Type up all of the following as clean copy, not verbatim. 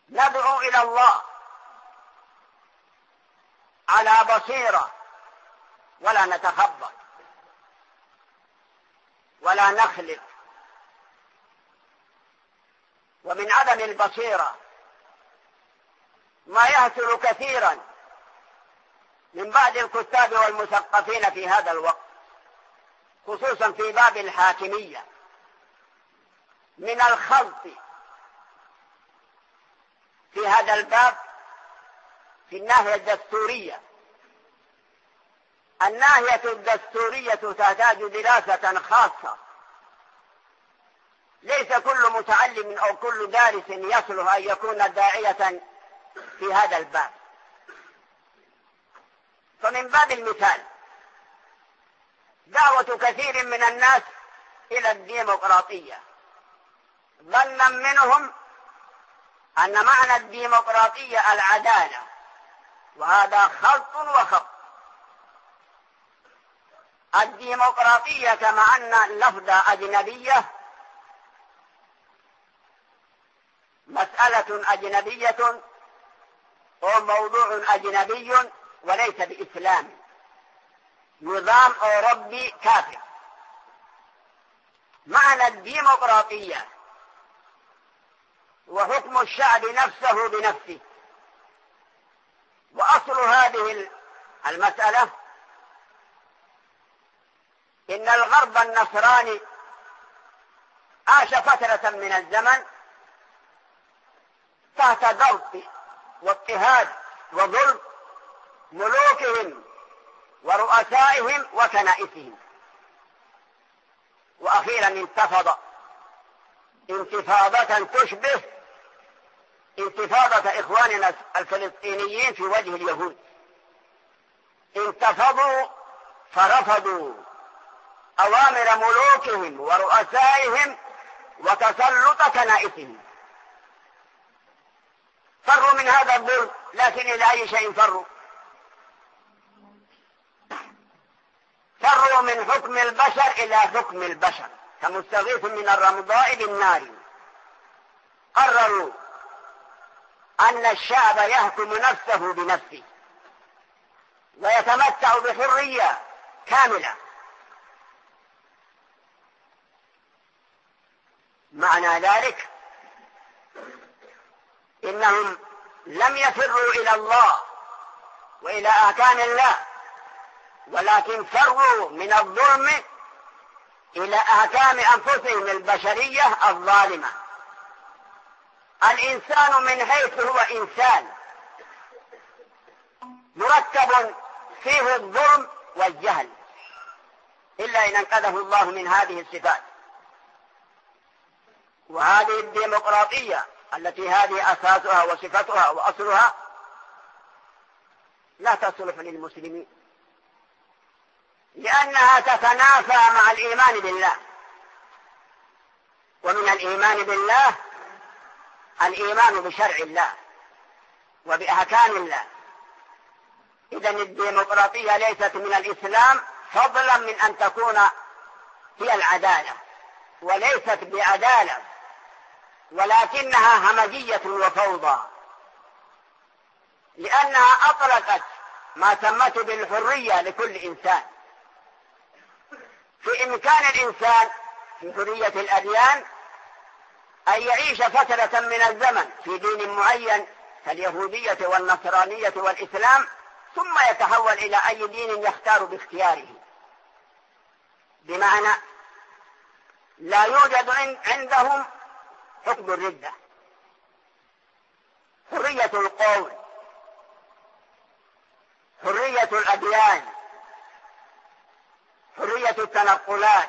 ندعو إلى الله على بصيرة ولا نتخبط ولا نخلق. ومن عدم البصيرة ما يهتل كثيرا من بعض الكتاب والمثقفين في هذا الوقت، خصوصا في باب الحاكمية، من الخلط في هذا الباب في الناحية الدستورية. الناحية الدستورية تحتاج دراسة خاصة، ليس كل متعلم أو كل دارس يصلح أن يكون داعية في هذا الباب. فمن باب المثال دعوة كثير من الناس إلى الديمقراطية، ظنا منهم أن معنى الديمقراطية العدالة، وهذا خلط وخط. الديمقراطية كما أن اللفظ أجنبية، مسألة أجنبية أو موضوع أجنبي وليس بإسلامي، نظام أوروبي كافر. معنى الديمقراطية وحكم الشعب نفسه بنفسه. وأصل هذه المسألة إن الغرب النصراني عاش فترة من الزمن تحت ضغط واضطهاد وظلم ملوكهم ورؤسائهم وكنائسهم، وأخيرا انتفض انتفاضة تشبه انتفاضة إخواننا الفلسطينيين في وجه اليهود. انتفضوا فرفضوا أوامر ملوكهم ورؤسائهم وتسلط كنائسهم، فروا من هذا الظلم. لكن إلى أي شيء فروا؟ فروا من حكم البشر إلى حكم البشر، كمستغيث من الرمضاء بالنار. قرروا أن الشعب يحكم نفسه بنفسه ويتمتع بحرية كاملة. معنى ذلك إنهم لم يفروا إلى الله وإلى أحكام الله، ولكن فروا من الظلم إلى أحكام أنفسهم البشرية الظالمة. الإنسان من حيث هو إنسان مركب فيه الظلم والجهل، إلا إن انقذه الله من هذه الصفات. وهذه الديمقراطية التي هذه أساسها وصفتها وأصلها لا تصلح للمسلمين، لأنها تتنافى مع الإيمان بالله. ومن الإيمان بالله الإيمان بشرع الله وبأحكام الله. إذن الديمقراطية ليست من الإسلام، فضلا من أن تكون هي العدالة، وليست بعدالة، ولكنها همجية وفوضى، لأنها أطلقت ما سمته بالحرية لكل إنسان. في إمكان الإنسان في حرية الأديان أن يعيش فترة من الزمن في دين معين كاليهودية والنصرانية والإسلام، ثم يتحول إلى أي دين يختار باختياره. بمعنى لا يوجد عندهم حكم الردة، حرية القول، حرية الأديان، حرية التنقلات،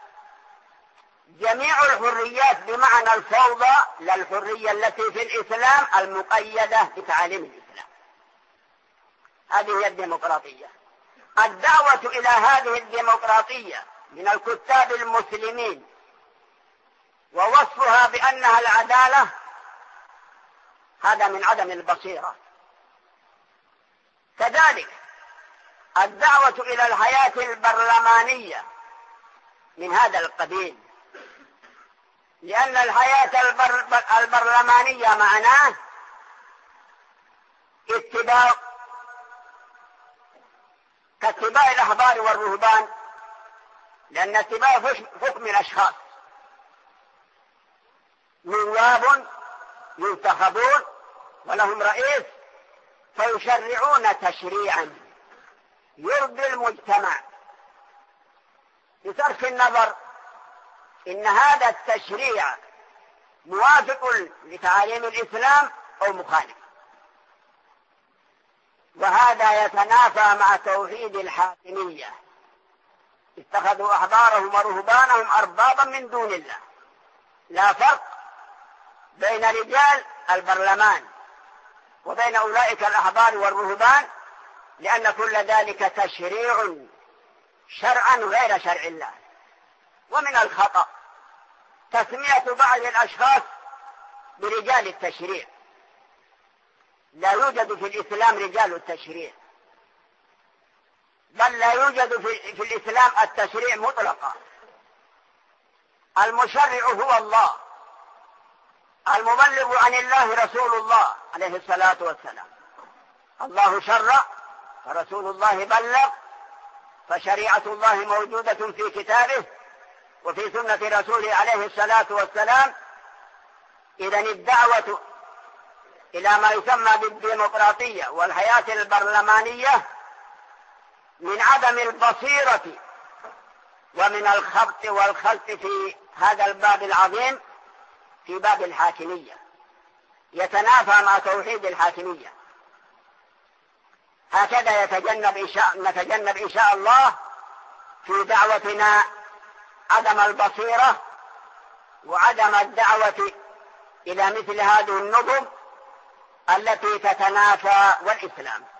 جميع الحريات بمعنى الفوضى، لا الحرية التي في الإسلام المقيدة بتعاليم الإسلام. هذه هي الديمقراطية. الدعوة إلى هذه الديمقراطية من الكتاب المسلمين ووصفها بأنها العدالة، هذا من عدم البصيرة. كذلك الدعوة إلى الحياة البرلمانية من هذا القبيل، لأن الحياة البرلمانية معناه اتباع كاتباع الأحبار والرهبان، لأن اتباع حكم الأشخاص، نواب ينتخبون ولهم رئيس فيشرعون تشريعا يرضي المجتمع بصرف النظر إن هذا التشريع موافق لتعاليم الإسلام أو مخالف. وهذا يتنافى مع توحيد الحاكمية، اتخذوا أحبارهم ورهبانهم أربابا من دون الله. لا فرق بين رجال البرلمان وبين أولئك الأحبار والرهبان، لأن كل ذلك تشريع شرعا غير شرع الله. ومن الخطأ تسمية بعض الأشخاص برجال التشريع. لا يوجد في الإسلام رجال التشريع، بل لا يوجد في الإسلام التشريع مطلقا. المشرع هو الله، المبلغ عن الله رسول الله عليه الصلاة والسلام. الله شرع فرسول الله بلغ، فشريعة الله موجودة في كتابه وفي سنة رسوله عليه الصلاة والسلام. إذن الدعوة إلى ما يسمى بالديمقراطية والحياة البرلمانية من عدم البصيرة ومن الخبط والخلط في هذا الباب العظيم، في باب الحاكمية، يتنافى مع توحيد الحاكمية. هكذا نتجنب إن شاء الله في دعوتنا عدم البصيرة وعدم الدعوة إلى مثل هذه النظم التي تتنافى والإسلام.